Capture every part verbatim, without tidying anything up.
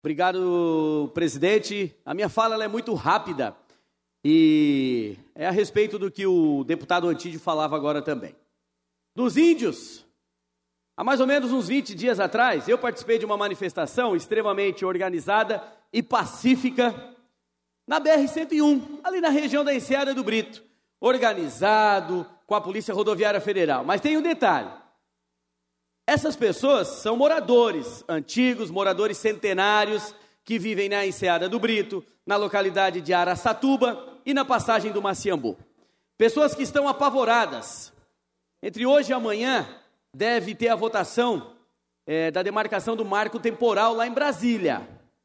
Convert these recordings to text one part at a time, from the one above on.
Obrigado, presidente. A minha fala ela é muito rápida e é a respeito do que o deputado Antídio falava agora também. Dos índios, há mais ou menos uns vinte dias atrás, eu participei de uma manifestação extremamente organizada e pacífica na B R cento e um, ali na região da Enseada do Brito, organizado com a Polícia Rodoviária Federal. Mas tem um detalhe. Essas pessoas são moradores antigos, moradores centenários, que vivem na Enseada do Brito, na localidade de Araçatuba e na passagem do Maciambu. Pessoas que estão apavoradas. Entre hoje e amanhã, deve ter a votação é, da demarcação do marco temporal lá em Brasília.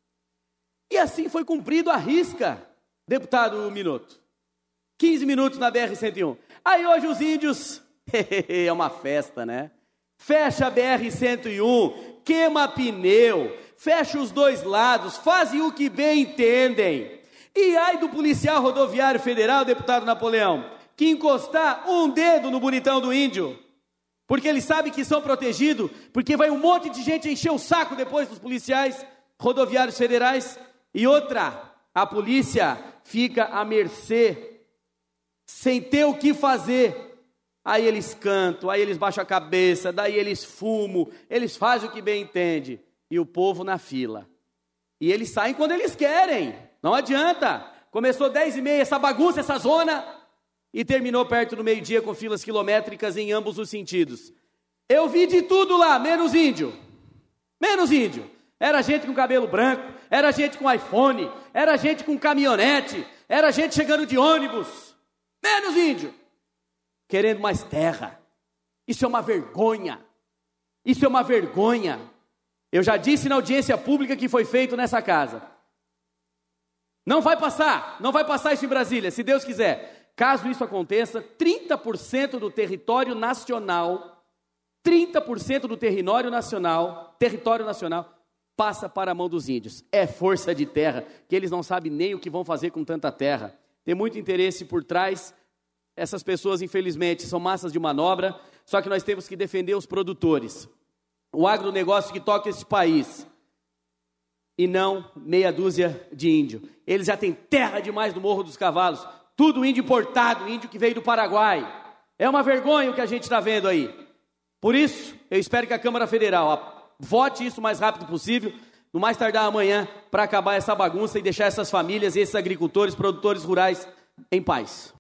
E assim foi cumprido à risca, deputado Minotto. quinze minutos na B R cento e um. Aí hoje os índios, é uma festa, né? Fecha a B R cento e um, queima pneu, fecha os dois lados, fazem o que bem entendem. E ai do policial rodoviário federal, deputado Napoleão, que encostar um dedo no bonitão do índio, porque ele sabe que são protegidos, porque vai um monte de gente encher o saco depois dos policiais rodoviários federais. E outra, a polícia fica à mercê, sem ter o que fazer. Aí eles cantam, aí eles baixam a cabeça, daí eles fumam, eles fazem o que bem entende. E o povo na fila. E eles saem quando eles querem, não adianta. Começou dez e meia essa bagunça, essa zona, e terminou perto do meio-dia com filas quilométricas em ambos os sentidos. Eu vi de tudo lá, menos índio. Menos índio. Era gente com cabelo branco, era gente com iPhone, era gente com caminhonete, era gente chegando de ônibus. Menos índio. Querendo mais terra. Isso é uma vergonha. Isso é uma vergonha. Eu já disse na audiência pública que foi feito nessa casa. Não vai passar, não vai passar isso em Brasília, se Deus quiser. Caso isso aconteça, trinta por cento do território nacional, trinta por cento do território nacional, território nacional, passa para a mão dos índios. É força de terra, que eles não sabem nem o que vão fazer com tanta terra. Tem muito interesse por trás. Essas pessoas, infelizmente, são massas de manobra, só que nós temos que defender os produtores, o agronegócio que toca esse país, e não meia dúzia de índio. Eles já têm terra demais no Morro dos Cavalos, tudo índio importado, índio que veio do Paraguai. É uma vergonha o que a gente está vendo aí. Por isso, eu espero que a Câmara Federal vote isso o mais rápido possível, no mais tardar amanhã, para acabar essa bagunça e deixar essas famílias e esses agricultores, produtores rurais em paz.